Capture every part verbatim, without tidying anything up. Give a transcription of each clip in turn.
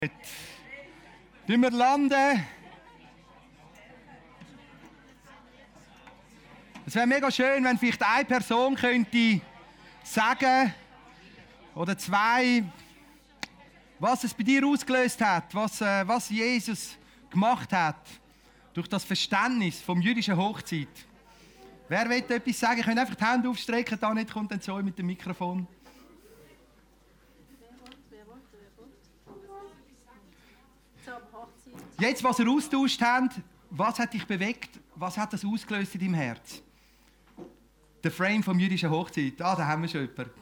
Wenn wir landen. Es wäre mega schön, wenn vielleicht eine Person könnte sagen, oder zwei, was es bei dir ausgelöst hat, was, äh, was Jesus gemacht hat, durch das Verständnis vom jüdischen Hochzeit. Wer will etwas sagen? Ihr könnt einfach die Hände aufstrecken, da nicht kommt dann so mit dem Mikrofon. Jetzt, was ihr austauscht habt, was hat dich bewegt? Was hat das ausgelöst in deinem Herz? Der Frame vom jüdischen Hochzeit. Ah, da haben wir schon jemanden.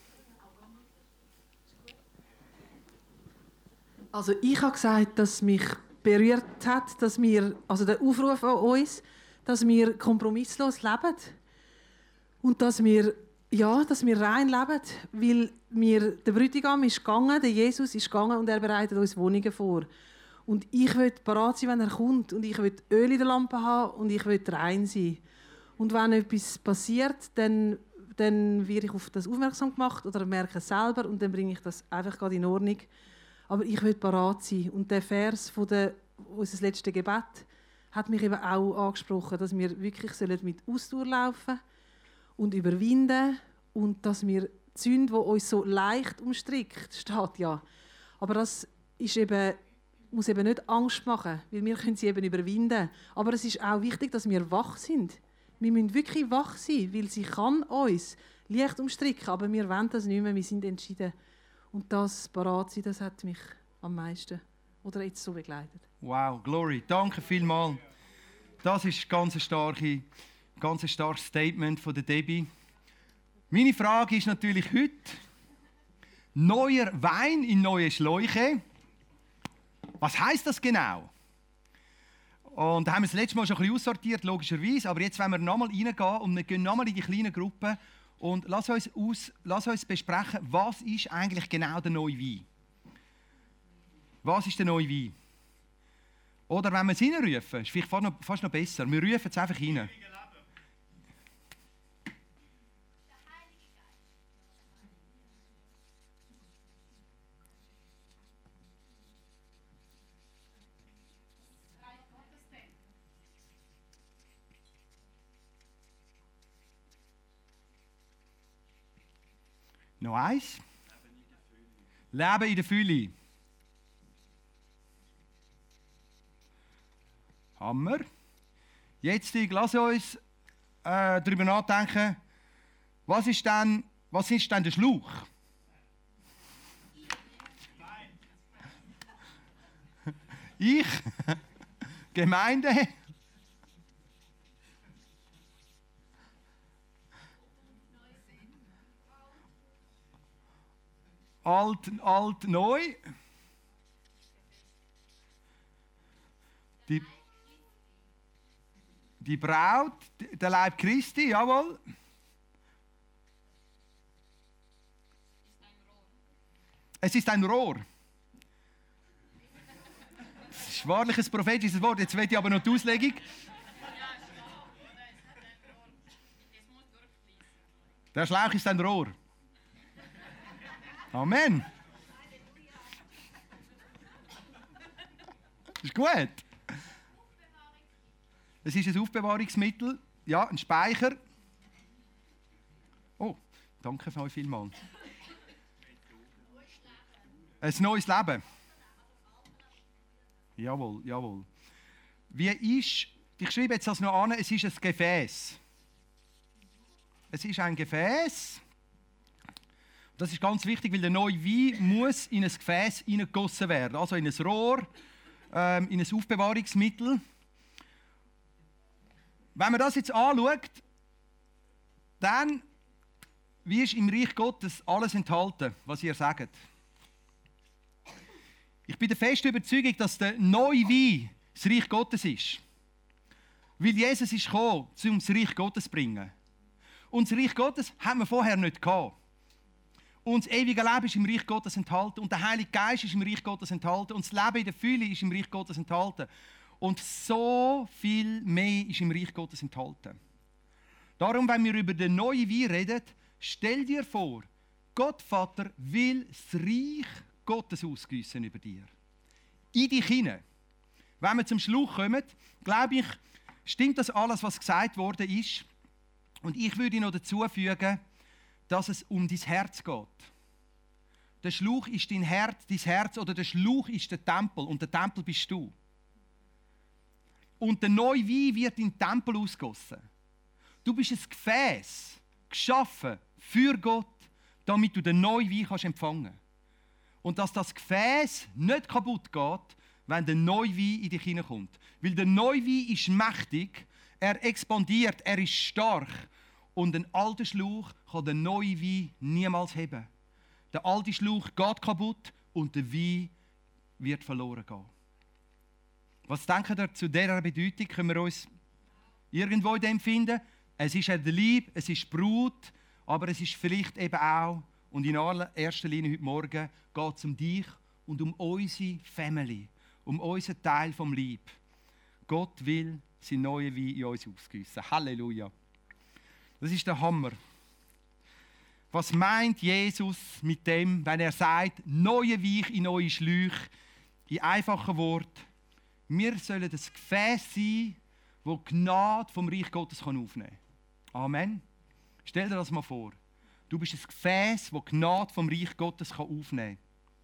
Also ich habe gesagt, dass mich berührt hat, dass wir, also der Aufruf an uns, dass wir kompromisslos leben und dass wir, ja, dass wir rein leben, weil wir, der Bräutigam ist gegangen, der Jesus ist gegangen und er bereitet uns Wohnungen vor. Und ich will parat sein, wenn er kommt, und ich will Öl in der Lampe haben und ich will rein sein. Und wenn etwas passiert, dann, dann werde ich auf das aufmerksam gemacht oder merke es selber und dann bringe ich das einfach gerade in Ordnung. Aber ich will parat sein. Und der Vers von der, unser letztes Gebet hat mich eben auch angesprochen, dass wir wirklich mit Ausdauer laufen und überwinden und dass wir die Sünde, die uns so leicht umstrickt, steht ja. Aber das ist eben, muss eben nicht Angst machen, weil wir können sie eben überwinden. Aber es ist auch wichtig, dass wir wach sind. Wir müssen wirklich wach sein, weil sie kann uns leicht umstricken, aber wir wollen das nicht mehr, wir sind entschieden. Und das parat sein, das hat mich am meisten oder jetzt so begleitet. Wow, Glory, danke vielmals. Das ist ein ganz starke, ganz starkes Statement von der Debbie. Meine Frage ist natürlich heute: neuer Wein in neue Schläuche. Was heisst das genau? Und da haben wir das letzte Mal schon ein bisschen aussortiert, logischerweise. Aber jetzt wollen wir nochmal reingehen und wir gehen nochmal in die kleinen Gruppen und lass uns, aus, lass uns besprechen, was ist eigentlich genau der neue Wein? Was ist der neue Wein? Oder wenn wir es reinrufen, ist vielleicht fast noch, fast noch besser. Wir rufen es einfach rein. Noch eins. Leben in der Fülle. Hammer. Jetzt lass uns äh, darüber nachdenken, was ist denn, was ist denn der Schlauch? Ich? Gemeinde? Alt, alt, neu. Die, die Braut, der Leib Christi, jawohl. Es ist ein Rohr. Das ist wahrlich ein prophetisches Wort. Jetzt will ich aber noch die Auslegung. Der Schlauch ist ein Rohr. Amen. Ist gut. Es ist ein Aufbewahrungsmittel, ja, ein Speicher. Oh, danke für euch vielmals. Ein neues Leben. Jawohl, jawohl. Wie ist, ich schreibe jetzt das noch an, es ist ein Gefäß. Es ist ein Gefäß. Das ist ganz wichtig, weil der neue Wein muss in ein Gefäß hineingegossen werden, also in ein Rohr, ähm, in ein Aufbewahrungsmittel. Wenn man das jetzt anschaut, dann, wie ist im Reich Gottes alles enthalten, was ihr sagt? Ich bin der festen Überzeugung, dass der neue Wein das Reich Gottes ist. Weil Jesus ist gekommen, um das Reich Gottes zu bringen. Und das Reich Gottes haben wir vorher nicht gehabt. Und das ewige Leben ist im Reich Gottes enthalten. Und der Heilige Geist ist im Reich Gottes enthalten. Und das Leben in der Fülle ist im Reich Gottes enthalten. Und so viel mehr ist im Reich Gottes enthalten. Darum, wenn wir über den neuen Wein reden, stell dir vor, Gott Vater will das Reich Gottes ausgießen über dir. in dich hinein. Wenn wir zum Schluch kommen, glaube ich, stimmt das alles, was gesagt worden ist. Und ich würde noch dazu fügen, dass es um dein Herz geht. Der Schluch ist dein Herz, dein Herz oder der Schluch ist der Tempel und der Tempel bist du. Und der neue Wein wird in den Tempel ausgossen. Du bist ein Gefäß, geschaffen für Gott, damit du den neuen Wein kannst empfangen. Und dass das Gefäß nicht kaputt geht, wenn der neue Wein in dich hineinkommt. Weil der neue Wein ist mächtig, er expandiert, er ist stark. Und ein alter Schlauch kann den neuen Wein niemals heben. Der alte Schlauch geht kaputt und der Wein wird verloren gehen. Was denken ihr zu dieser Bedeutung? Können wir uns irgendwo in dem finden? Es ist der Leib, es ist Brut, aber es ist vielleicht eben auch, und in erster Linie heute Morgen, geht es um dich und um unsere Family, um unseren Teil vom Leib. Gott will sein neuen Wein in uns ausgießen. Halleluja. Das ist der Hammer. Was meint Jesus mit dem, wenn er sagt, neue Wein in neue Schläuche, in einfachen Worten? Wir sollen das Gefäß sein, das die Gnade vom Reich Gottes aufnehmen kann. Amen. Stell dir das mal vor. Du bist ein Gefäß, das die Gnade vom Reich Gottes aufnehmen kann.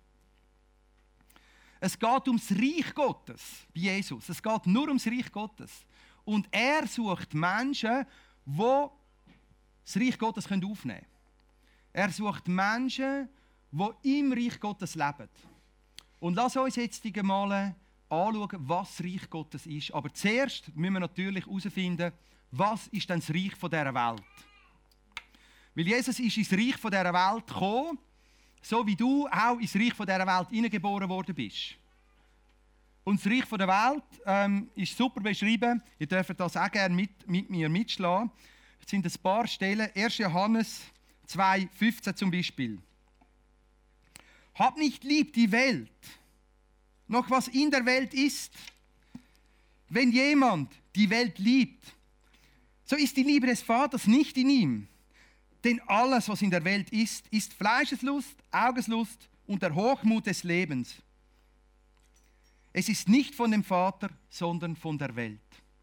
Es geht ums Reich Gottes bei Jesus. Es geht nur ums Reich Gottes. Und er sucht Menschen, die das Reich Gottes aufnehmen können. Er sucht Menschen, die im Reich Gottes leben. Und lass uns jetzt mal anschauen, was das Reich Gottes ist. Aber zuerst müssen wir natürlich herausfinden, was ist denn das Reich dieser Welt? Weil Jesus ist ins Reich dieser Welt gekommen, so wie du auch ins Reich dieser Welt hineingeboren worden bist. Und das Reich der Welt ähm, ist super beschrieben. Ihr dürft das auch gerne mit, mit mir mitschlagen. Es sind ein paar Stellen. erster Johannes zwei fünfzehn zum Beispiel. Hab nicht lieb die Welt, noch was in der Welt ist. Wenn jemand die Welt liebt, so ist die Liebe des Vaters nicht in ihm. Denn alles, was in der Welt ist, ist Fleischeslust, Augenslust und der Hochmut des Lebens. Es ist nicht von dem Vater, sondern von der Welt.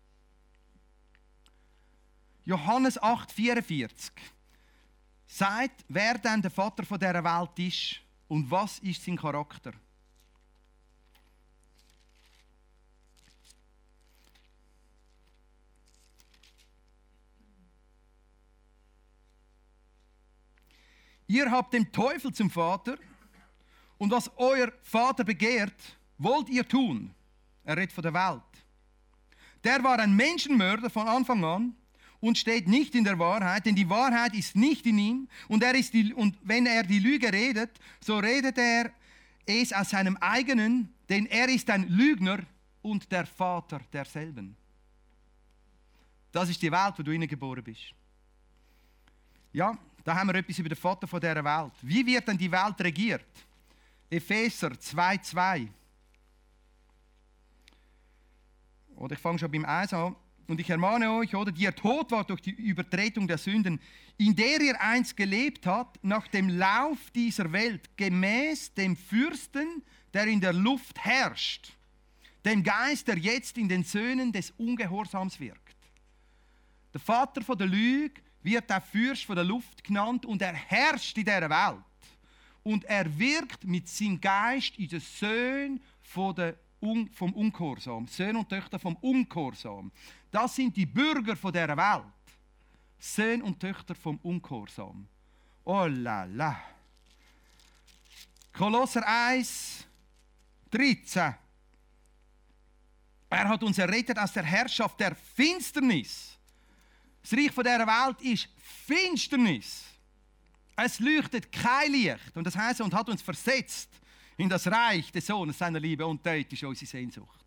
Johannes acht vierundvierzig sagt, wer denn der Vater von dieser Welt ist und was ist sein Charakter. Ihr habt den Teufel zum Vater und was euer Vater begehrt, wollt ihr tun. Er redet von der Welt. Der war ein Menschenmörder von Anfang an und steht nicht in der Wahrheit, denn die Wahrheit ist nicht in ihm. Und, er ist die, und wenn er die Lüge redet, so redet er es aus seinem eigenen, denn er ist ein Lügner und der Vater derselben. Das ist die Welt, wo du hineingeboren bist. Ja, da haben wir etwas über den Vater von dieser Welt. Wie wird denn die Welt regiert? Epheser zwei zwei. Oder ich fange schon beim eins an. Und ich ermahne euch, oder, die ihr tot wart durch die Übertretung der Sünden, in der ihr einst gelebt habt, nach dem Lauf dieser Welt, gemäß dem Fürsten, der in der Luft herrscht, dem Geist, der jetzt in den Söhnen des Ungehorsams wirkt. Der Vater von der Lüge wird auch Fürst von der Luft genannt und er herrscht in dieser Welt. Und er wirkt mit seinem Geist in den Söhnen von der Un- vom Ungehorsam. Söhne und Töchter vom Ungehorsam. Das sind die Bürger von dieser Welt. Söhne und Töchter vom Ungehorsam. Oh la la. Kolosser eins dreizehn. Er hat uns errettet aus der Herrschaft der Finsternis. Das Reich von dieser Welt ist Finsternis. Es leuchtet kein Licht. Und das heisst, und hat uns versetzt in das Reich des Sohnes seiner Liebe. Und dort ist unsere Sehnsucht.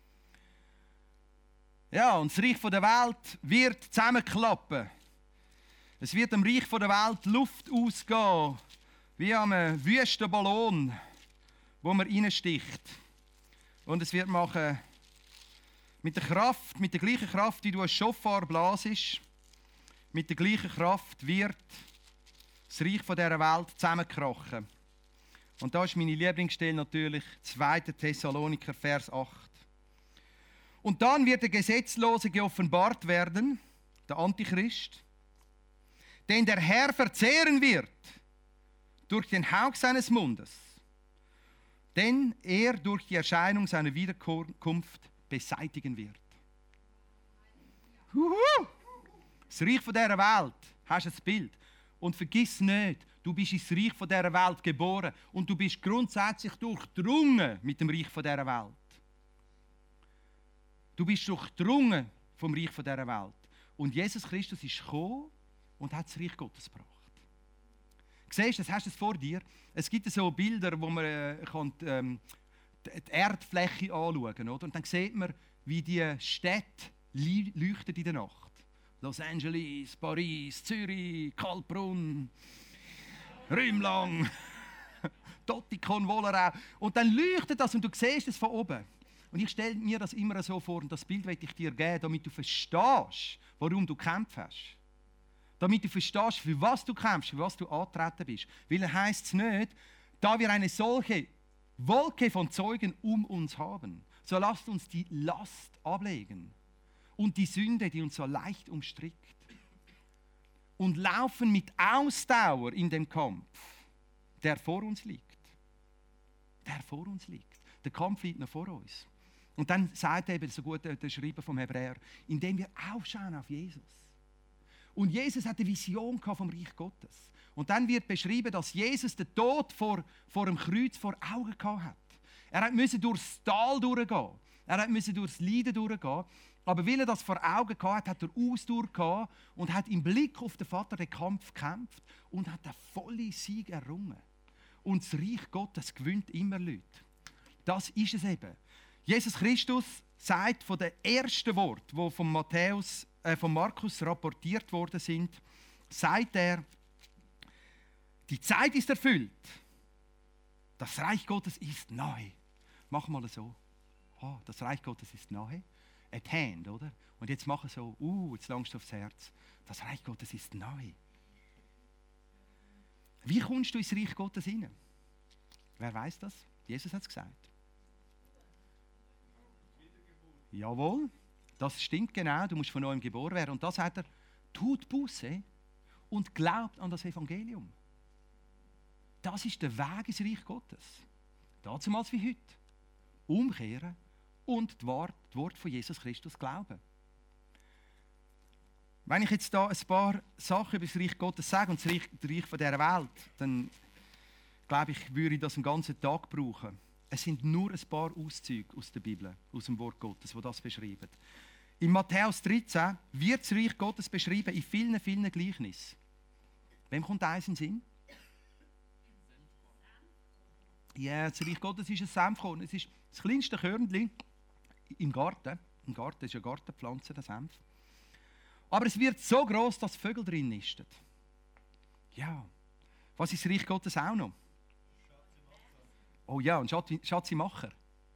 Ja, und das Reich von der Welt wird zusammenklappen. Es wird dem Reich von der Welt Luft ausgehen, wie an einem wüsten Ballon, wo man reinsticht. Und es wird machen mit der Kraft, mit der gleichen Kraft, die du als Schofar blasest, mit der gleichen Kraft wird das Reich von dieser Welt zusammenkrachen. Und da ist meine Lieblingsstelle natürlich zweiter Thessaloniker, Vers acht. Und dann wird der Gesetzlose geoffenbart werden, der Antichrist, den der Herr verzehren wird durch den Hauch seines Mundes, den er durch die Erscheinung seiner Wiederkunft beseitigen wird. Huhu! Das Reich von dieser Welt, hast du ein Bild. Und vergiss nicht, du bist ins Reich von dieser Welt geboren und du bist grundsätzlich durchdrungen mit dem Reich von dieser Welt. Du bist durchdrungen vom Reich von dieser Welt. Und Jesus Christus ist gekommen und hat das Reich Gottes gebracht. Siehst du, das hast du es vor dir. Es gibt so Bilder, wo man äh, kann, ähm, die Erdfläche anschauen kann. Und dann sieht man, wie die Städte leuchten in der Nacht. Los Angeles, Paris, Zürich, Kaltbrunn, Rümlang, Tottikon, Wollerau. Und dann leuchtet das und du siehst es von oben. Und ich stelle mir das immer so vor, und das Bild möchte ich dir geben, damit du verstehst, warum du gekämpft hast. Damit du verstehst, für was du kämpfst, für was du angetreten bist. Weil er heisst es nicht, da wir eine solche Wolke von Zeugen um uns haben, so lasst uns die Last ablegen und die Sünde, die uns so leicht umstrickt. Und laufen mit Ausdauer in dem Kampf, der vor uns liegt. Der vor uns liegt. Der Kampf liegt noch vor uns. Und dann sagt eben so gut der Schreiber vom Hebräer, indem wir aufschauen auf Jesus. Und Jesus hat eine Vision vom Reich Gottes. Und dann wird beschrieben, dass Jesus den Tod vor, vor dem Kreuz vor Augen gehabt hat. Er musste durchs Tal durchgehen. Er musste durchs Leiden durchgehen. Aber weil er das vor Augen gehabt hat, hat er Ausdauer gehabt und hat im Blick auf den Vater den Kampf gekämpft und hat den vollen Sieg errungen. Und das Reich Gottes gewinnt immer Leute. Das ist es eben. Jesus Christus sagt von den ersten Worten, die von, Matthäus, äh, von Markus rapportiert worden sind, sagt er, die Zeit ist erfüllt. Das Reich Gottes ist nahe. Mach mal so. Oh, das Reich Gottes ist nahe. At hand, oder? Und jetzt mach so, uh, jetzt langst du aufs Herz. Das Reich Gottes ist nahe. Wie kommst du ins Reich Gottes hinein? Wer weiß das? Jesus hat es gesagt. Jawohl, das stimmt genau. Du musst von neuem geboren werden. Und das sagt er, tut Buße und glaubt an das Evangelium. Das ist der Weg ins Reich Gottes. Damals wie heute. Umkehren und die Worte von Jesus Christus glauben. Wenn ich jetzt da ein paar Sachen über das Reich Gottes sage und das Reich, das Reich von dieser Welt, dann glaube ich, würde ich das einen ganzen Tag brauchen. Es sind nur ein paar Auszüge aus der Bibel, aus dem Wort Gottes, die das beschreiben. In Matthäus dreizehn wird das Reich Gottes beschrieben in vielen, vielen Gleichnissen. Wem kommt eins in den Sinn? Ja, das Reich Gottes ist ein Senfkorn. Es ist das kleinste Körnchen im Garten. Im Garten ist eine Gartenpflanze, der Senf. Aber es wird so groß, dass Vögel drin nisten. Ja, was ist das Reich Gottes auch noch? Oh ja, ein Schatzimacher.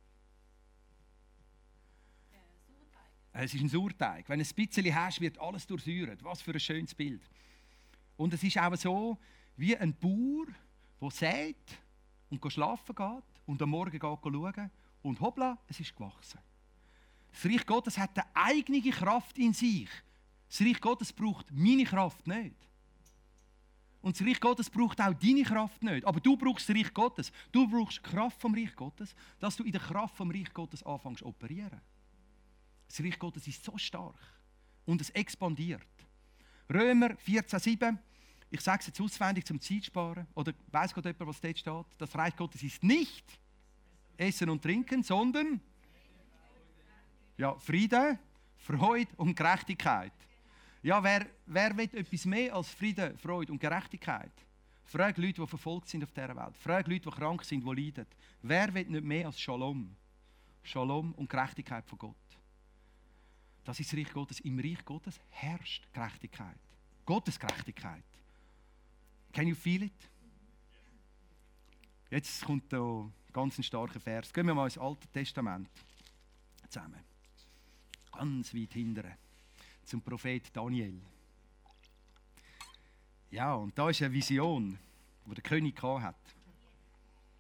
Es ist ein Sauerteig. Wenn du ein bisschen hast, wird alles durchsäuert. Was für ein schönes Bild. Und es ist auch so, wie ein Bauer, der sät und schlafen geht und am Morgen geht schauen und hoppla, es ist gewachsen. Das Reich Gottes hat eine eigene Kraft in sich. Das Reich Gottes braucht meine Kraft nicht. Und das Reich Gottes braucht auch deine Kraft nicht. Aber du brauchst das Reich Gottes. Du brauchst die Kraft vom Reich Gottes, dass du in der Kraft vom Reich Gottes anfängst zu operieren. Das Reich Gottes ist so stark und es expandiert. Römer vierzehn sieben. Ich sage es jetzt auswendig zum Zeitsparen. Oder weiss Gott jemand, was dort steht? Das Reich Gottes ist nicht Essen und Trinken, sondern ja, Friede, Freude und Gerechtigkeit. Ja, wer, wer will etwas mehr als Friede, Freude und Gerechtigkeit? Frag Leute, die verfolgt sind auf dieser Welt. Frag Leute, die krank sind, die leiden. Wer will nicht mehr als Shalom? Shalom und Gerechtigkeit von Gott. Das ist das Reich Gottes. Im Reich Gottes herrscht Gerechtigkeit. Gottes Gerechtigkeit. Can you feel it? Jetzt kommt da ganz ein starker Vers. Gehen wir mal ins Alte Testament zusammen. Ganz weit hinten. Zum Prophet Daniel. Ja, und da ist eine Vision, die der König hatte.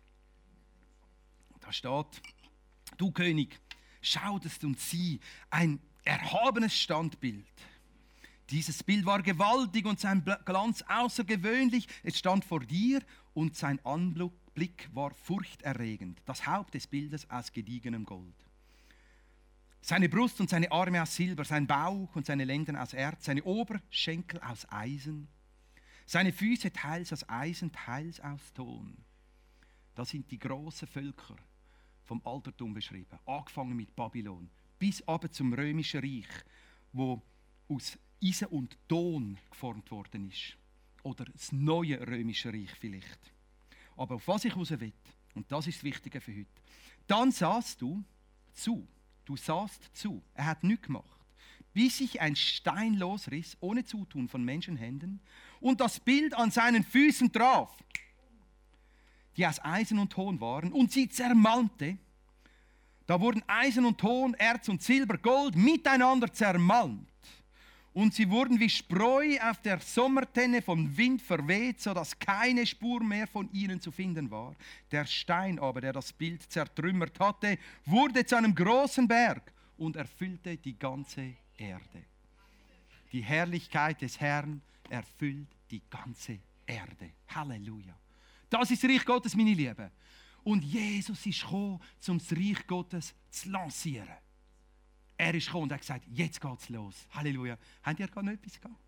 Da steht, du König, schautest und sieh, ein erhabenes Standbild. Dieses Bild war gewaltig und sein Glanz außergewöhnlich. Es stand vor dir und sein Anblick war furchterregend. Das Haupt des Bildes aus gediegenem Gold. Seine Brust und seine Arme aus Silber, sein Bauch und seine Lenden aus Erz, seine Oberschenkel aus Eisen, seine Füße teils aus Eisen, teils aus Ton. Da sind die großen Völker vom Altertum beschrieben, angefangen mit Babylon, bis aber zum römischen Reich, wo aus Eisen und Ton geformt worden ist. Oder das neue römische Reich vielleicht. Aber auf was ich raus will, und das ist das Wichtige für heute, dann sahst du zu, du sahst zu, er hat nichts gemacht, bis sich ein Stein losriss, ohne Zutun von Menschenhänden, und das Bild an seinen Füßen traf, die aus Eisen und Ton waren, und sie zermalmte. Da wurden Eisen und Ton, Erz und Silber, Gold miteinander zermalmt. Und sie wurden wie Spreu auf der Sommertenne vom Wind verweht, sodass keine Spur mehr von ihnen zu finden war. Der Stein aber, der das Bild zertrümmert hatte, wurde zu einem großen Berg und erfüllte die ganze Erde. Die Herrlichkeit des Herrn erfüllt die ganze Erde. Halleluja. Das ist das Reich Gottes, meine Lieben. Und Jesus ist gekommen, um das Reich Gottes zu lancieren. Er ist gekommen und hat gesagt, jetzt geht's los. Halleluja. Habt ihr gar noch etwas gehabt?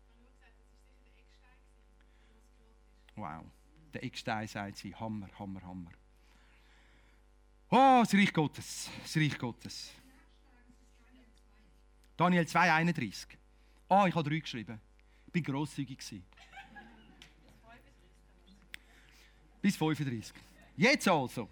Wow. Der Eckstein sagt sie, Hammer, Hammer, Hammer. Oh, das Reich Gottes. Das Reich Gottes. Daniel zwei einunddreißig. Ah, oh, ich habe drei geschrieben. Ich war grosszügig. Bis fünfunddreißig. Jetzt also.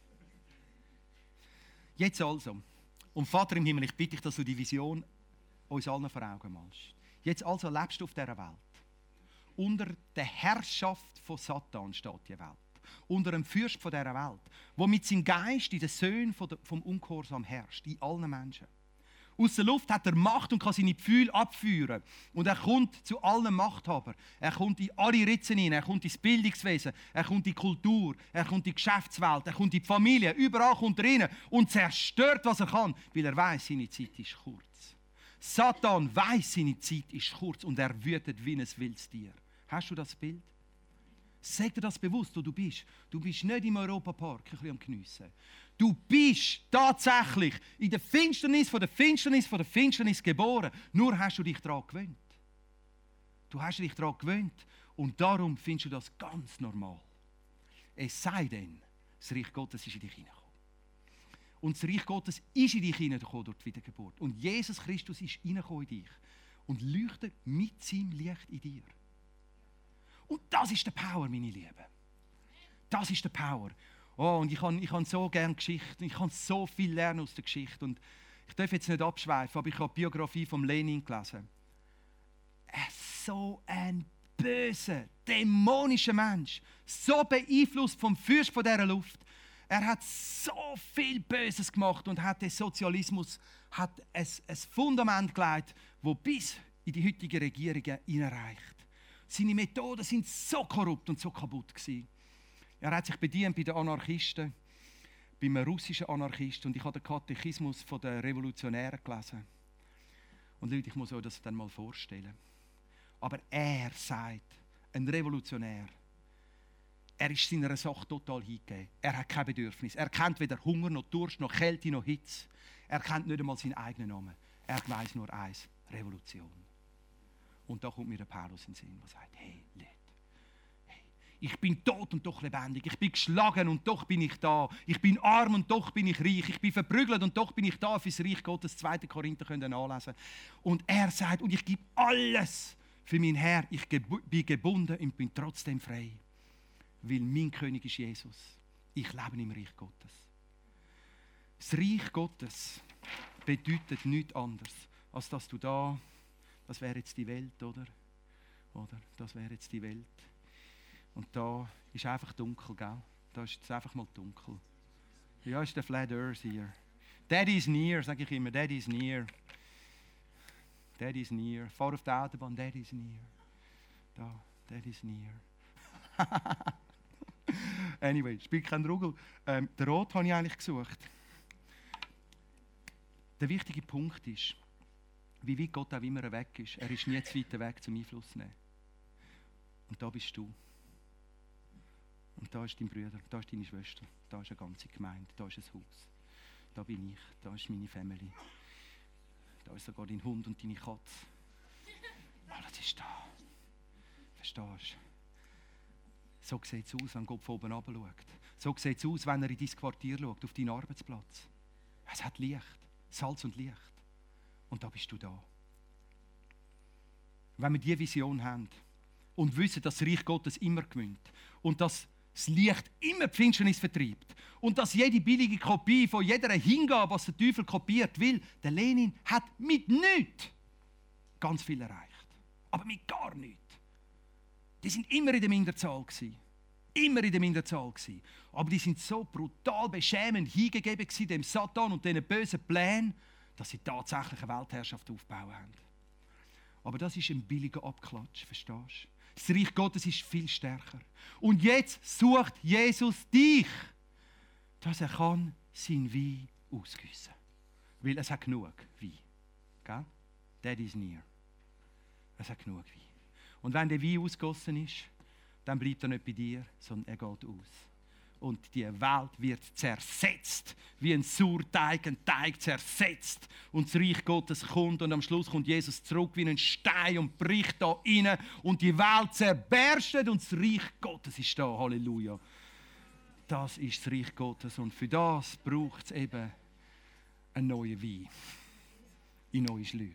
Jetzt also. Und Vater im Himmel, ich bitte dich, dass du die Vision uns allen vor Augen malst. Jetzt also lebst du auf dieser Welt. Unter der Herrschaft von Satan steht die Welt. Unter dem Fürst von dieser Welt, der mit seinem Geist in den Söhnen vom Ungehorsam herrscht, in allen Menschen. Aus der Luft hat er Macht und kann seine Gefühle abführen. Und er kommt zu allen Machthabern. Er kommt in alle Ritzen hinein. Er kommt ins Bildungswesen. Er kommt in die Kultur. Er kommt in die Geschäftswelt. Er kommt in die Familie. Überall kommt er rein und zerstört, was er kann, weil er weiß, seine Zeit ist kurz. Satan weiß, seine Zeit ist kurz und er wütet wie ein wildes Tier. Hast du das Bild? Sag dir das bewusst, wo du bist. Du bist nicht im Europapark ein bisschen am Geniessen. Du bist tatsächlich in der Finsternis von der Finsternis von der Finsternis geboren. Nur hast du dich daran gewöhnt. Du hast dich daran gewöhnt und darum findest du das ganz normal. Es sei denn, das Reich Gottes ist in dich hineingekommen. Und das Reich Gottes ist in dich hineingekommen durch die Wiedergeburt. Und Jesus Christus ist hineingekommen in dich und leuchtet mit seinem Licht in dir. Und das ist der Power, meine Lieben. Das ist der Power. Oh, und ich habe ich hab so gerne Geschichte. Ich kann so viel lernen aus der Geschichte. Und ich darf jetzt nicht abschweifen, aber ich habe die Biografie von Lenin gelesen. Er ist so ein böser, dämonischer Mensch. So beeinflusst vom Fürst von dieser Luft. Er hat so viel Böses gemacht und hat den Sozialismus hat ein, ein Fundament gelegt, das bis in die heutigen Regierungen hineinreicht. Seine Methoden sind so korrupt und so kaputt gewesen. Er hat sich bedient bei den Anarchisten, beim russischen Anarchisten. Und ich habe den Katechismus der Revolutionären gelesen. Und Leute, ich muss euch das dann mal vorstellen. Aber er sagt, ein Revolutionär, er ist seiner Sache total hingegeben. Er hat kein Bedürfnis. Er kennt weder Hunger, noch Durst, noch Kälte, noch Hitze. Er kennt nicht einmal seinen eigenen Namen. Er weiss nur eins, Revolution. Und da kommt mir der Paulus in den Sinn, der sagt, hey, Leute, hey, ich bin tot und doch lebendig. Ich bin geschlagen und doch bin ich da. Ich bin arm und doch bin ich reich. Ich bin verprügelt und doch bin ich da fürs Reich Gottes. zweiter Korinther könnt ihr nachlesen. Und er sagt, und ich gebe alles für mein Herr. Ich bin gebunden und bin trotzdem frei. Weil mein König ist Jesus. Ich lebe im Reich Gottes. Das Reich Gottes bedeutet nichts anderes, als dass du da, das wäre jetzt die Welt, oder? Oder? Das wäre jetzt die Welt. Und da ist einfach dunkel, gell? Da ist es einfach mal dunkel. Ja, ist der Flat Earth hier. That is near, sage ich immer. That is near. That is near. Fahr auf der Autobahn, that is near. Da, that is near. Anyway, spielt kein Rugel. Ähm, den Rot habe ich eigentlich gesucht. Der wichtige Punkt ist, wie weit Gott auch immer weg ist, er ist nie zu weit weg zum Einfluss zu nehmen. Und da bist du. Und da ist dein Bruder, da ist deine Schwester, da ist eine ganze Gemeinde, da ist ein Haus. Da bin ich, da ist meine Family. Da ist sogar dein Hund und deine Katze. Alles ist da. Verstehst du? So sieht es aus, wenn Gott von oben runter schaut. So sieht es aus, wenn er in dein Quartier schaut, auf deinen Arbeitsplatz. Es hat Licht, Salz und Licht. Und da bist du da. Wenn wir diese Vision haben und wissen, dass das Reich Gottes immer gewinnt und dass das Licht immer die Finsternis vertreibt und dass jede billige Kopie von jeder Hingabe, was der Teufel kopiert will, der Lenin hat mit nichts ganz viel erreicht. Aber mit gar nichts. Die sind immer in der Minderzahl gewesen. Immer in der Minderzahl gewesen. Aber die sind so brutal beschämend hingegeben gewesen, dem Satan und diesen bösen Plänen, dass sie tatsächlich eine Weltherrschaft aufbauen haben. Aber das ist ein billiger Abklatsch, verstehst du? Das Reich Gottes ist viel stärker. Und jetzt sucht Jesus dich, dass er kann sein Wein ausgießen kann. Weil es hat genug Wein. Gell? That is near. Es hat genug Wein. Und wenn der Wein ausgegossen ist, dann bleibt er nicht bei dir, sondern er geht aus. Und die Welt wird zersetzt, wie ein Sauerteig, ein Teig zersetzt. Und das Reich Gottes kommt und am Schluss kommt Jesus zurück wie ein Stein und bricht da rein. Und die Welt zerberstet und das Reich Gottes ist da. Halleluja. Das ist das Reich Gottes und für das braucht es eben einen neuen Wein in neue Schläuche.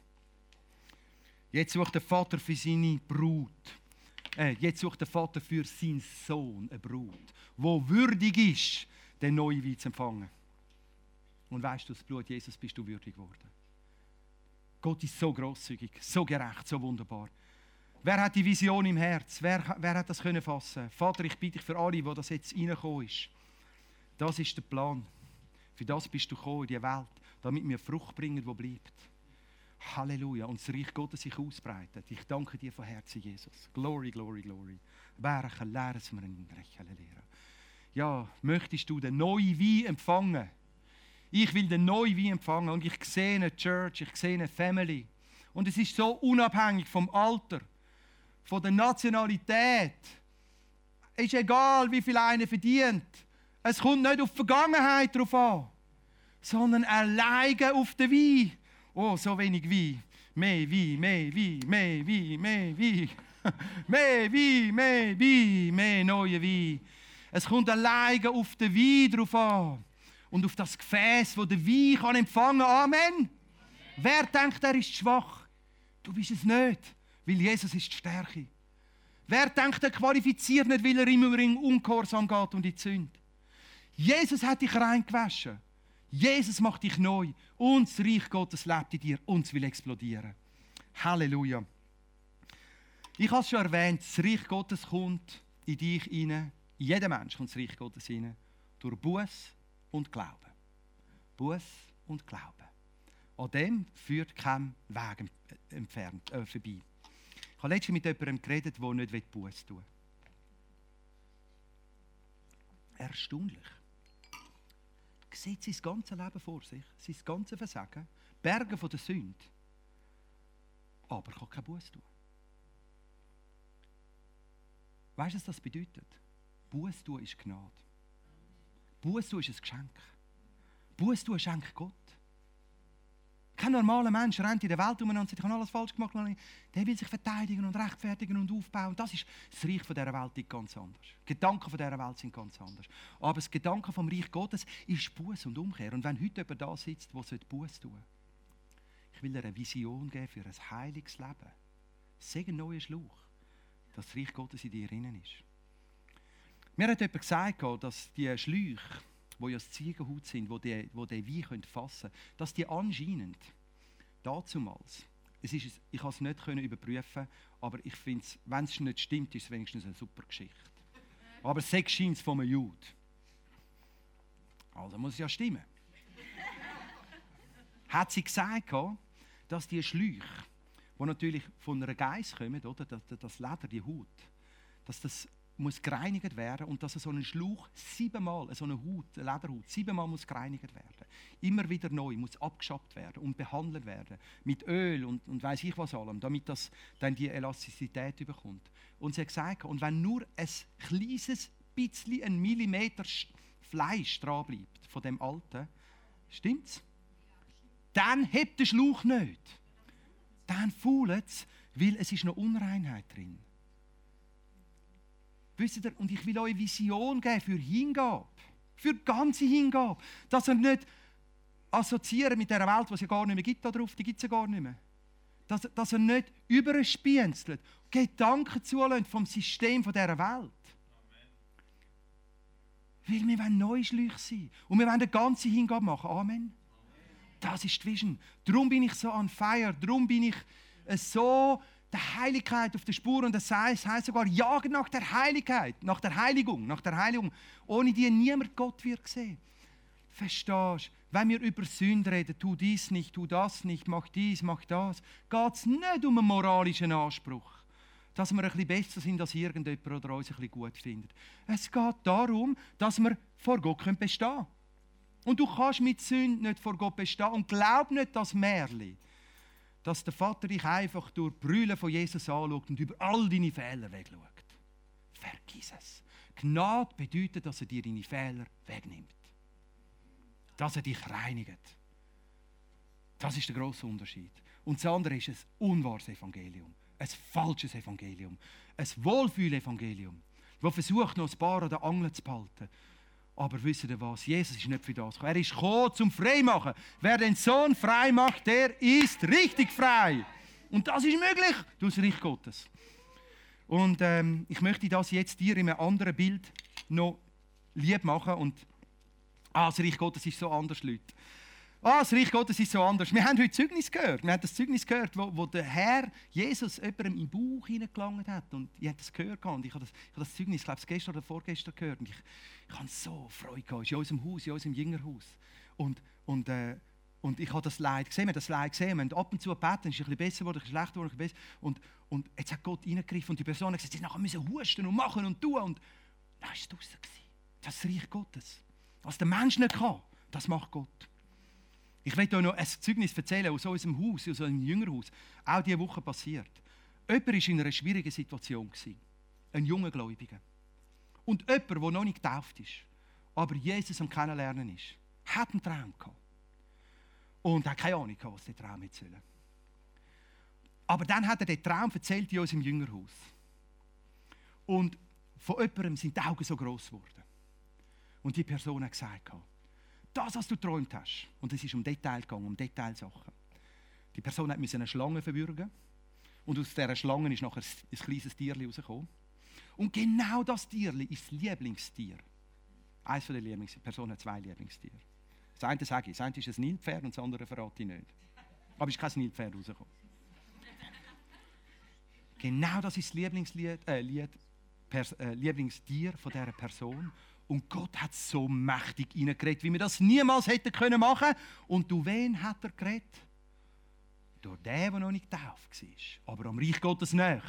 Jetzt sucht der Vater für seine Brut. Äh, jetzt sucht der Vater für seinen Sohn eine Brut, wo würdig ist, den neuen Wein zu empfangen. Und weißt du, das Blut Jesus bist du würdig geworden. Gott ist so grosszügig, so gerecht, so wunderbar. Wer hat die Vision im Herz? Wer, wer hat das können fassen? Vater, ich bitte dich für alle, wo das jetzt reingekommen ist. Das ist der Plan. Für das bist du gekommen in die Welt, damit wir Frucht bringen, die bleibt. Halleluja. Und das Reich Gottes sich ausbreitet. Ich danke dir von Herzen, Jesus. Glory, glory, glory. Werke, lehren Sie mir in Lehre. Ja, möchtest du den neuen Wein empfangen? Ich will den neuen Wein empfangen und ich sehe eine Church, ich sehe eine Family. Und es ist so unabhängig vom Alter, von der Nationalität. Es ist egal, wie viel einer verdient. Es kommt nicht auf die Vergangenheit drauf an, sondern alleine auf den Wein. Oh, so wenig Wein. Mehr Wein, mehr Wein, mehr Wein, mehr Wein. Mehr Wein, mehr Wein, mehr neue Wein. Es kommt alleine auf den Wein drauf an. Und auf das Gefäß, das der Wein kann empfangen kann. Amen. Amen. Wer denkt, er ist schwach? Du bist es nicht, weil Jesus ist die Stärke. Wer denkt, er qualifiziert nicht, weil er immer in Ungehorsam geht und in die Sünde? Jesus hat dich reingewaschen. Jesus macht dich neu. Und das Reich Gottes lebt in dir und es will explodieren. Halleluja. Ich habe es schon erwähnt, das Reich Gottes kommt in dich hinein. In jeden Mensch kommt das Reich Gottes hinein. Durch Buß und Glauben. Buß und Glauben. An dem führt kein Weg entfernt, äh, vorbei. Ich habe letztens mit jemandem geredet, der nicht Buß tun will. Erstaunlich. Er sieht sein ganzes Leben vor sich, sein ganzes Versagen, Berge von der Sünde. Aber er kann kein Buß tun. Weißt du, was das bedeutet? Buß tun ist Gnade. Buß tun ist ein Geschenk. Buß tun schenkt Gott. Kein normaler Mensch rennt in der Welt um und sagt, ich habe alles falsch gemacht. Der will sich verteidigen und rechtfertigen und aufbauen. Das ist das Reich von dieser Welt ganz anders. Die Gedanken von dieser Welt sind ganz anders. Aber das Gedanke vom Reich Gottes ist Buß und Umkehr. Und wenn heute jemand da sitzt, der Buß tun sollte, ich will dir eine Vision geben für ein heiliges Leben. Sag einen neuen Schlauch, dass das Reich Gottes in dir drinnen ist. Mir hat jemand gesagt, dass die Schläuche, die ja das Ziegenhaut sind, die den Wein fassen können, dass die anscheinend dazumals, es ist, ich konnte es nicht überprüfen, aber ich finde, wenn es nicht stimmt, ist es wenigstens eine super Geschichte. Aber sechs scheint es von einem Jude. Also muss es ja stimmen. Hat sie gesagt, dass die Schläuche, die natürlich von einer Geiss kommen, oder, das Leder, die Haut, dass das muss gereinigt werden und dass so ein Schlauch siebenmal, so eine Haut, eine Lederhaut, siebenmal muss gereinigt werden. Immer wieder neu, muss abgeschabt werden und behandelt werden mit Öl und, und weiss ich was allem, damit das dann die Elastizität bekommt. Und sie hat gesagt, und wenn nur ein kleines bisschen, ein Millimeter Fleisch dran bleibt von dem Alten, stimmt's? Dann hebt der Schlauch nicht. Dann fault es, weil es ist noch Unreinheit drin. Wisst ihr, und ich will euch eine Vision geben für Hingabe. Für ganze Hingabe. Dass ihr nicht assoziiert mit dieser Welt, die es ja gar nicht mehr gibt da drauf, die gibt es ja gar nicht mehr. Dass, dass ihr nicht überspienzelt, Gedanken zulässt vom System dieser Welt. Amen. Weil wir wollen Neuschläuche sein. Und wir wollen eine ganze Hingabe machen. Amen. Amen. Das ist die Vision. Darum bin ich so on fire. Darum bin ich so der Heiligkeit auf der Spur. Und das heißt, heißt sogar, jagen nach der Heiligkeit, nach der Heiligung, nach der Heiligung. Ohne die niemand Gott wird sehen. Verstehst du? Wenn wir über Sünde reden, tu dies nicht, tu das nicht, mach dies, mach das, geht es nicht um einen moralischen Anspruch, dass wir ein bisschen besser sind als irgendjemand oder uns ein bisschen gut findet. Es geht darum, dass wir vor Gott bestehen können. Und du kannst mit Sünde nicht vor Gott bestehen. Und glaub nicht das Märchen, dass der Vater dich einfach durch die Brille von Jesus anschaut und über all deine Fehler wegschaut. Vergiss es. Gnade bedeutet, dass er dir deine Fehler wegnimmt. Dass er dich reinigt. Das ist der grosse Unterschied. Und das andere ist ein unwahres Evangelium. Ein falsches Evangelium. Ein Wohlfühl-Evangelium, das versucht, noch ein paar an der Angel zu behalten. Aber wisst ihr was? Jesus ist nicht für das gekommen. Er ist gekommen, zum Freimachen. Wer den Sohn frei macht, der ist richtig frei. Und das ist möglich durch das Reich Gottes. Und ähm, ich möchte das jetzt dir in einem anderen Bild noch lieb machen. Und ah, das Reich Gottes ist so anders, Leute. Ah, das Reich Gottes ist so anders. Wir haben heute Zeugnis gehört. Wir haben das Zeugnis gehört, wo, wo der Herr Jesus jemandem in den Bauch hineingelangt hat. Und ich habe das gehört. Und ich habe das, ich habe das Zeugnis, ich glaube, gestern oder vorgestern gehört. Und ich, ich habe so Freude gehabt. Es ist in unserem Haus, in unserem Jüngerhaus. Und, und, äh, und ich habe das Leid gesehen. Wir haben das Leid gesehen. Wir haben ab und zu gebeten. Es ist ein bisschen besser geworden, ein bisschen schlechter geworden. Ein bisschen besser. Und, und jetzt hat Gott reingegriffen. Und die Person hat gesagt, sie nachher müssen husten und machen und tun. Und dann war es draussen. Das ist das Reich Gottes. Was der Mensch nicht kann, das macht Gott. Ich möchte euch noch ein Zeugnis erzählen aus unserem Haus, aus unserem Jüngerhaus. Auch diese Woche passiert. Jemand war in einer schwierigen Situation. Ein junger Gläubiger. Und jemand, der noch nicht getauft ist, aber Jesus am Kennenlernen ist, hat einen Traum gehabt. Und hat keine Ahnung gehabt, was der Traum jetzt soll. Aber dann hat er den Traum erzählt in unserem Jüngerhaus. Und von jemandem sind die Augen so gross geworden. Und die Person hat gesagt, das, was du geträumt hast, und es ist um Detail gegangen, um Detailsachen. Die Person musste eine Schlange verwürgen und aus dieser Schlange ist nachher ein kleines Tierchen rausgekommen. Und genau das Tierchen ist das Lieblingstier. Eines der Lieblingstiere. Die Person hat zwei Lieblingstiere. Das eine sage ich, das eine ist ein Nilpferd und das andere verrate ich nicht. Aber es ist kein Nilpferd rausgekommen. Genau das ist das Lieblingslied, äh, Lied, Pers- äh, Lieblingstier von dieser Person. Und Gott hat so mächtig reingeredet, wie wir das niemals hätten können machen. Und durch wen hat er geredet? Durch den, der noch nicht getauft war, aber am Reich Gottes nach.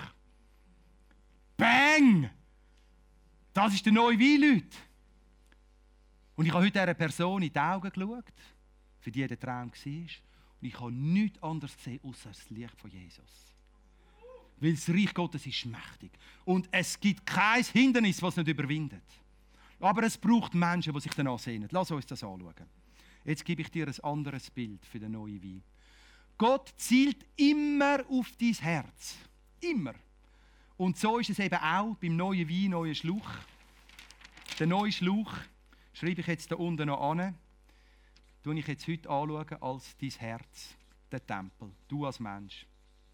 Bang! Das ist der neue Wein, Leute. Und ich habe heute dieser Person in die Augen geschaut, für die der Traum war. Und ich habe nichts anderes gesehen, außer das Licht von Jesus. Weil das Reich Gottes ist mächtig. Und es gibt kein Hindernis, das es nicht überwindet. Aber es braucht Menschen, die sich danach sehnen. Lass uns das anschauen. Jetzt gebe ich dir ein anderes Bild für den neuen Wein. Gott zielt immer auf dein Herz. Immer. Und so ist es eben auch beim neuen Wein, neuen Schlauch. Den neuen Schlauch schreibe ich jetzt da unten noch an. Tue ich jetzt heute anschauen als dein Herz, der Tempel, du als Mensch.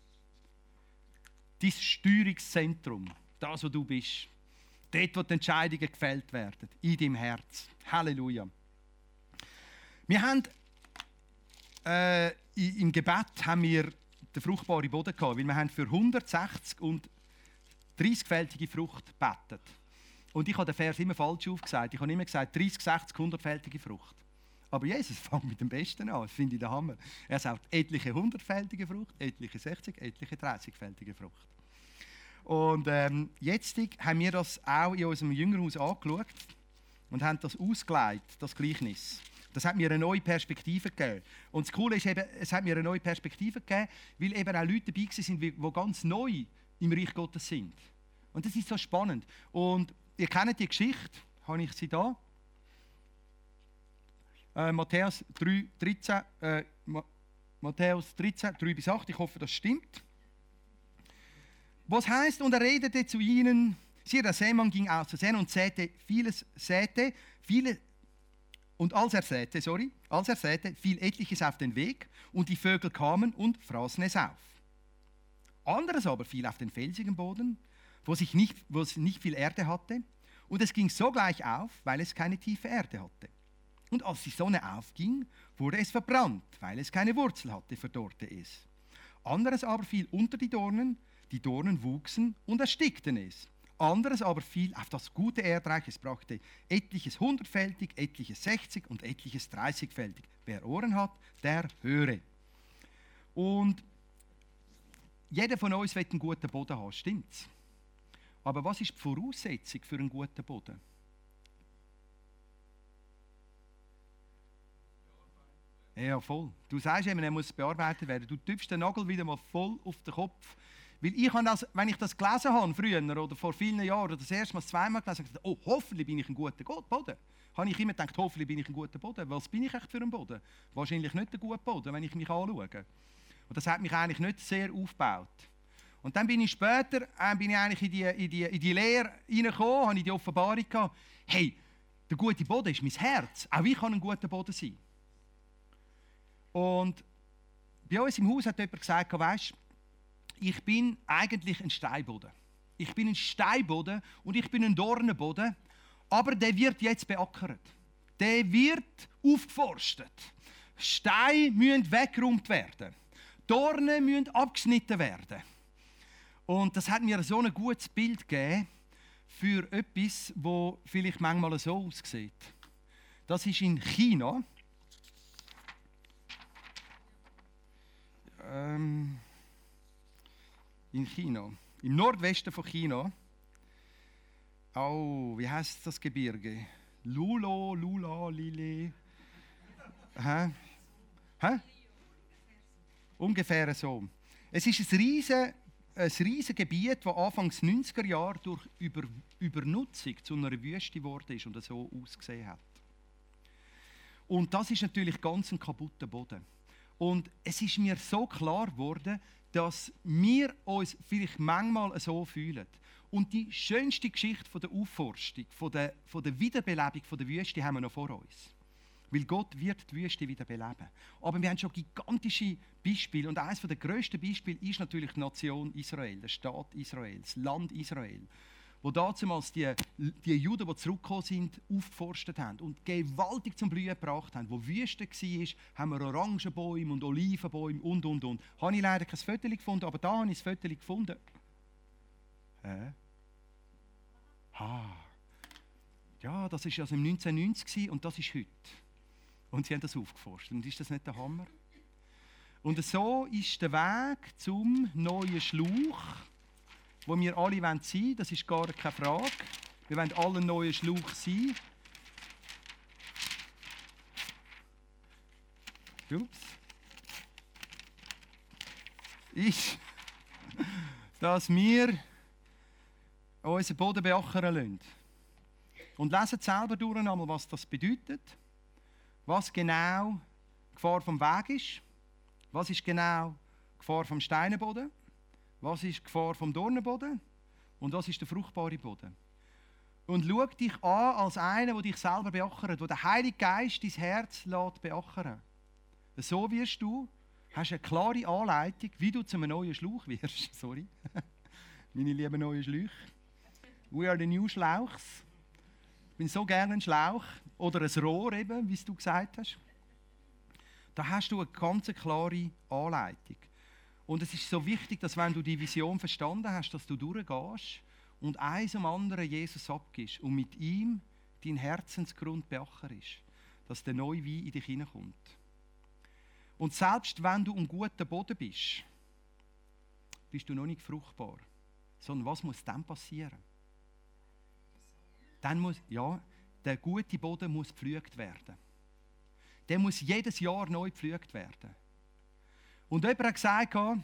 Dein Steuerungszentrum, das, wo du bist. Dort, wo die Entscheidungen gefällt werden, in deinem Herz. Halleluja. Wir haben äh, im Gebet haben wir den fruchtbaren Boden gehabt, weil wir haben für hundertsechzig und dreißigfältige Frucht gebetet. Und ich habe den Vers immer falsch aufgesagt. Ich habe immer gesagt dreißig, sechzig, hundertfältige Frucht. Aber Jesus fängt mit dem Besten an. Das finde ich der Hammer. Er sagt etliche hundertfältige Frucht, etliche sechzig, etliche dreißigfältige Frucht. Und ähm, jetzt haben wir das auch in unserem Jüngerhaus angeschaut und haben das ausgelegt, das Gleichnis. Das hat mir eine neue Perspektive gegeben. Und das Coole ist eben, es hat mir eine neue Perspektive gegeben, weil eben auch Leute dabei waren, die ganz neu im Reich Gottes sind. Und das ist so spannend. Und ihr kennt die Geschichte, habe ich sie da? Äh, Matthäus drei, dreizehn, äh, Matthäus dreizehn, drei bis acht, ich hoffe, das stimmt. Was heißt, und er redete zu ihnen, siehe, der Sämann ging aus zu säen und säte vieles, säte, viele, und als er säte, sorry, als er säte, fiel etliches auf den Weg, und die Vögel kamen und fraßen es auf. Anderes aber fiel auf den felsigen Boden, wo, sich nicht, wo es nicht viel Erde hatte, und es ging sogleich auf, weil es keine tiefe Erde hatte. Und als die Sonne aufging, wurde es verbrannt, weil es keine Wurzel hatte, verdorrte es. Anderes aber fiel unter die Dornen, die Dornen wuchsen und erstickten es. Anderes aber fiel auf das gute Erdreich, es brachte etliches hundertfältig, etliches sechzig und etliches dreißigfältig. Wer Ohren hat, der höre. Und jeder von uns will einen guten Boden haben, stimmt's? Aber was ist die Voraussetzung für einen guten Boden? Ja, voll. Du sagst eben, er muss bearbeitet werden. Du tüpfst den Nagel wieder mal voll auf den Kopf. Weil ich habe das, wenn ich das gelesen habe, früher oder vor vielen Jahren, oder das erste Mal, das zweimal gelesen habe, oh, hoffentlich bin ich ein guter Boden. Habe ich immer gedacht, hoffentlich bin ich ein guter Boden. Was bin ich echt für ein Boden? Wahrscheinlich nicht ein guter Boden, wenn ich mich anschaue. Und das hat mich eigentlich nicht sehr aufgebaut. Und dann bin ich später äh, bin ich eigentlich in die, in die, in die Lehre reingekommen, habe ich die Offenbarung gehabt, hey, der gute Boden ist mein Herz. Auch ich kann ein guter Boden sein. Und bei uns im Haus hat jemand gesagt, weißt, ich bin eigentlich ein Steinboden. Ich bin ein Steinboden und ich bin ein Dornenboden, aber der wird jetzt beackert. Der wird aufgeforstet. Steine müssen weggeräumt werden. Dornen müssen abgeschnitten werden. Und das hat mir so ein gutes Bild gegeben für etwas, das vielleicht manchmal so aussieht. Das ist in China. Ähm, in China. Im Nordwesten von China. Oh, wie heißt das Gebirge? Lulo, Lula, Lile. Hä? Hä? Ungefähr so. Es ist ein riesen, ein riesen Gebiet, das Anfang der neunziger Jahre durch Über, Übernutzung zu einer Wüste geworden ist und so ausgesehen hat. Und das ist natürlich ganz ein kaputter Boden. Und es ist mir so klar geworden, dass wir uns vielleicht manchmal so fühlen. Und die schönste Geschichte von der Aufforstung, von der, von der Wiederbelebung von der Wüste haben wir noch vor uns. Weil Gott wird die Wüste wieder beleben. Aber wir haben schon gigantische Beispiele. Und eines der grössten Beispiele ist natürlich die Nation Israel, der Staat Israel, das Land Israel. Wo damals die, die Juden, die zurückgekommen sind, aufgeforstet haben und gewaltig zum Blühen gebracht haben. Wo Wüste war, haben wir Orangenbäume und Olivenbäume und, und, und. Habe ich leider kein Foto gefunden, aber da habe ich das Foto gefunden. Hä? Ha. Ja, das war also im neunzehnhundertneunzig und das ist heute. Und sie haben das aufgeforstet. Und ist das nicht der Hammer? Und so ist der Weg zum neuen Schlauch, wo wir alle sein wollen, das ist gar keine Frage. Wir wollen alle einen neuen Schlauch sein. Ups. Ist, dass wir unseren Boden beachern lassen. Und lesen selber durch einmal, was das bedeutet. Was genau die Gefahr vom Weg ist. Was ist genau die Gefahr vom Steinenboden. Was ist die Gefahr vom Dornenboden? Und was ist der fruchtbare Boden? Und schau dich an als einer, der dich selber beachert, der der Heilige Geist dein Herz lässt beachern. So wirst du, hast eine klare Anleitung, wie du zu einem neuen Schlauch wirst. Sorry, meine lieben neuen Schläuche. We are the new Schlauchs. Ich bin so gerne ein Schlauch oder ein Rohr, eben, wie du gesagt hast. Da hast du eine ganz klare Anleitung. Und es ist so wichtig, dass wenn du die Vision verstanden hast, dass du durchgehst und eins am anderen Jesus abgibst und mit ihm dein Herzensgrund beacherst, dass der neue Wein in dich hineinkommt. Und selbst wenn du am guten Boden bist, bist du noch nicht fruchtbar. Sondern was muss dann passieren? Dann muss, ja, der gute Boden muss gepflügt werden. Der muss jedes Jahr neu gepflügt werden. Und jemand hat gesagt, schau,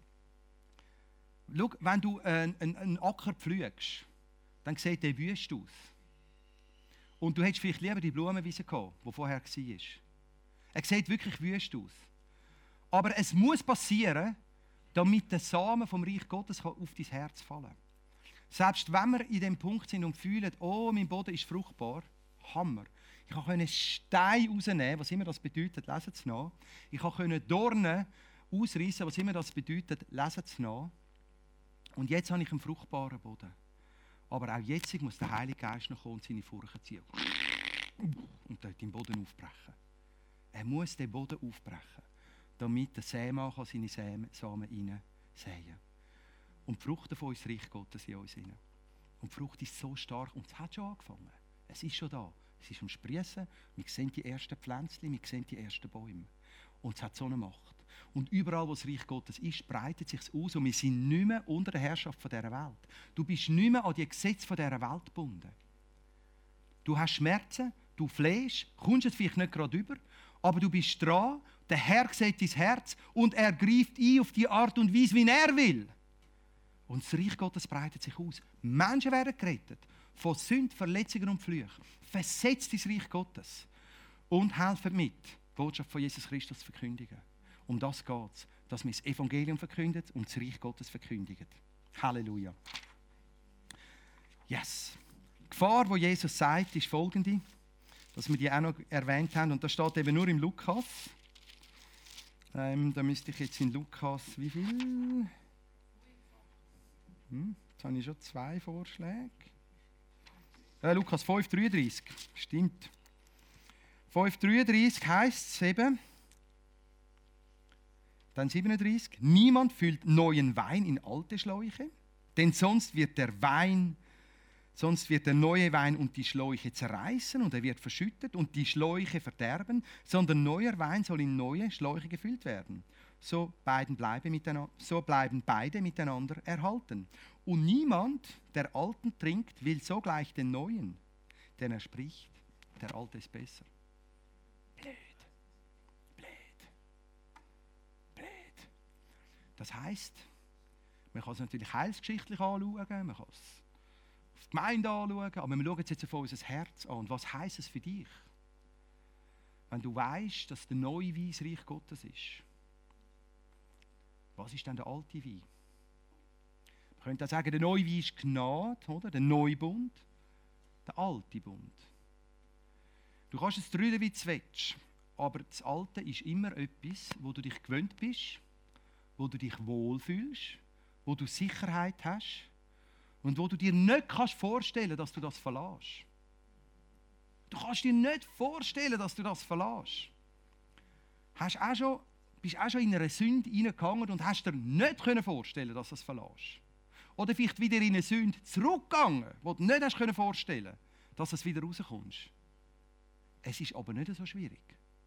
wenn du einen, einen Acker pflügst, dann sieht der wüst aus. Und du hättest vielleicht lieber die Blumenwiese gehabt, die vorher war. Er sieht wirklich wüst aus. Aber es muss passieren, damit der Samen vom Reich Gottes auf dein Herz fallen kann. Selbst wenn wir in dem Punkt sind und fühlen, oh, mein Boden ist fruchtbar, Hammer. Ich konnte Steine rausnehmen, was immer das bedeutet, lesen Sie nach. Ich konnte Dornen ausreißen, was immer das bedeutet, lesen Sie nach. Und jetzt habe ich einen fruchtbaren Boden. Aber auch jetzt muss der Heilige Geist noch kommen und seine Furchen ziehen. Und dort den Boden aufbrechen. Er muss den Boden aufbrechen, damit der Sämann seine Samen hineinsäen kann. Und die Frucht von uns Reich Gottes in uns hinein. Und die Frucht ist so stark und es hat schon angefangen. Es ist schon da. Es ist am Sprießen. Wir sehen die ersten Pflänzchen, wir sehen die ersten Bäume. Und es hat so eine Macht. Und überall, wo das Reich Gottes ist, breitet sich es aus. Und wir sind nicht mehr unter der Herrschaft dieser Welt. Du bist nicht mehr an die Gesetze dieser Welt gebunden. Du hast Schmerzen, du flehst, kommst es vielleicht nicht gerade über, aber du bist dran. Der Herr sieht dein Herz und er greift ein auf die Art und Weise, wie er will. Und das Reich Gottes breitet sich aus. Menschen werden gerettet von Sünden, Verletzungen und Flüchen. Versetzt ins Reich Gottes und helfen mit, die Botschaft von Jesus Christus zu verkündigen. Um das geht es, dass wir das Evangelium verkündet und das Reich Gottes verkündigen. Halleluja. Yes. Die Gefahr, die Jesus sagt, ist folgende, dass wir die auch noch erwähnt haben. Und das steht eben nur im Lukas. Ähm, da müsste ich jetzt in Lukas, wie viel? Hm, jetzt habe ich schon zwei Vorschläge. Äh, Lukas fünf dreiunddreißig, stimmt. fünf dreiunddreißig heisst es eben, dann siebenunddreißig, niemand füllt neuen Wein in alte Schläuche, denn sonst wird der Wein, sonst wird der neue Wein und die Schläuche zerreißen und er wird verschüttet und die Schläuche verderben, sondern neuer Wein soll in neue Schläuche gefüllt werden. So, beiden bleiben miteinander, so bleiben beide miteinander erhalten. Und niemand, der Alten trinkt, will sogleich den Neuen, denn er spricht, der Alte ist besser. Blöd, blöd, blöd. Das heisst, man kann es natürlich heilsgeschichtlich anschauen, man kann es auf die Gemeinde anschauen, aber wir schauen jetzt auf unser Herz an. Und was heisst es für dich, wenn du weißt, dass der neue Wein das Reich Gottes ist? Was ist denn der alte Wein? Man könnte auch sagen, der neue Wein ist Gnade, oder? Der neue Bund, der alte Bund. Du kannst es drüben, wie du willst, aber das Alte ist immer etwas, wo du dich gewöhnt bist, wo du dich wohlfühlst, wo du Sicherheit hast und wo du dir nicht kannst vorstellen, dass du das verlässt. Du kannst dir nicht vorstellen, dass du das verlässt. Hast auch schon bist auch schon in eine Sünde reingegangen und hast dir nicht vorstellen, dass du es verlässt. Oder vielleicht wieder in eine Sünde zurückgegangen, wo du nicht hast vorstellen konntest, dass du wieder rauskommst. Es ist aber nicht so schwierig.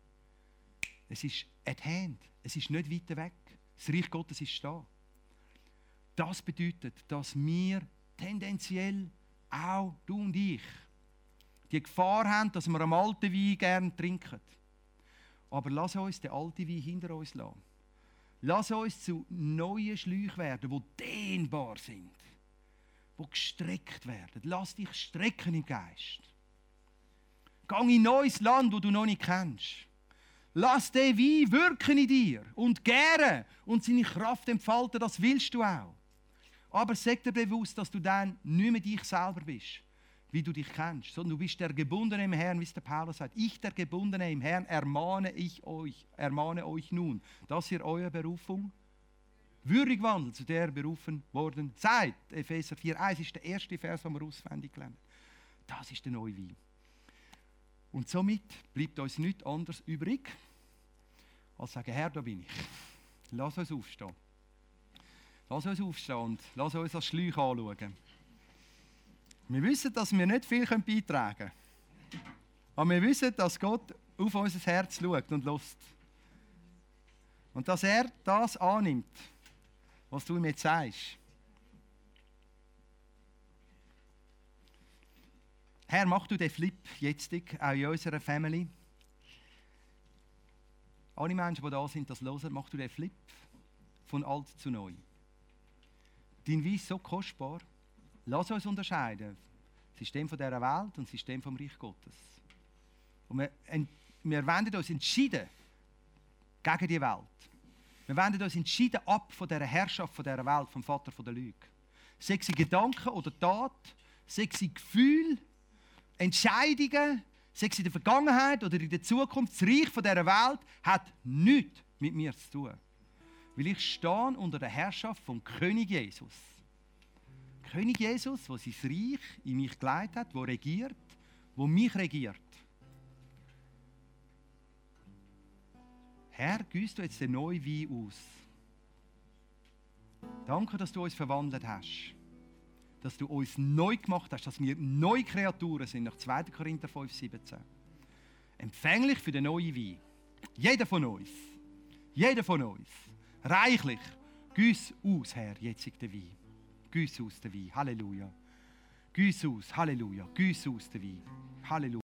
Es ist at hand. Es ist nicht weit weg. Das Reich Gottes ist da. Das bedeutet, dass wir tendenziell, auch du und ich, die Gefahr haben, dass wir am alten Wein gerne trinken. Aber lass uns den alten Wein hinter uns lassen. Lass uns zu neuen Schläuchen werden, die dehnbar sind, die gestreckt werden. Lass dich strecken im Geist. Geh in ein neues Land, das du noch nicht kennst. Lass den Wein wirken in dir und gären und seine Kraft entfalten, das willst du auch. Aber sag dir bewusst, dass du dann nicht mehr dich selber bist, wie du dich kennst, sondern du bist der Gebundene im Herrn, wie es der Paulus sagt. Ich, der Gebundene im Herrn, ermahne ich euch, ermahne euch nun, dass ihr eure Berufung würdig wandelt, zu der ihr berufen worden seid. Epheser vier eins ist der erste Vers, den wir auswendig lernen. Das ist der neue Wein. Und somit bleibt uns nichts anderes übrig, als zu sagen, Herr, da bin ich. Lass uns aufstehen. Lass uns aufstehen und lass uns das Schläuche anschauen. Wir wissen, dass wir nicht viel beitragen können. Aber wir wissen, dass Gott auf unser Herz schaut und lässt. Und dass er das annimmt, was du ihm jetzt sagst. Herr, mach du den Flip jetzt auch in unserer Family. Alle Menschen, die da sind, das hören, mach du den Flip von alt zu neu. Dein Wein ist so kostbar. Lass uns unterscheiden. Das System von dieser Welt und das System vom Reich Gottes. Und wir, wir wenden uns entschieden gegen die Welt. Wir wenden uns entschieden ab von dieser Herrschaft von dieser Welt, vom Vater von der Lüge. Sei es Gedanken oder Tat, sei es Gefühl, Entscheidungen, sei es in der Vergangenheit oder in der Zukunft. Das Reich von dieser Welt hat nichts mit mir zu tun. Weil ich stehe unter der Herrschaft vom König Jesus. König Jesus, der sein Reich in mich geleitet hat, der regiert, der mich regiert. Herr, gießt du jetzt den neuen Wein aus. Danke, dass du uns verwandelt hast. Dass du uns neu gemacht hast, dass wir neue Kreaturen sind, nach zweiter Korinther fünf, siebzehn. Empfänglich für den neuen Wein. Jeder von uns. Jeder von uns. Reichlich. Gieß aus, Herr, jetzt den Wein. Gieß aus den Wein. Halleluja. Gieß aus. Halleluja. Gieß aus den Wein. Halleluja.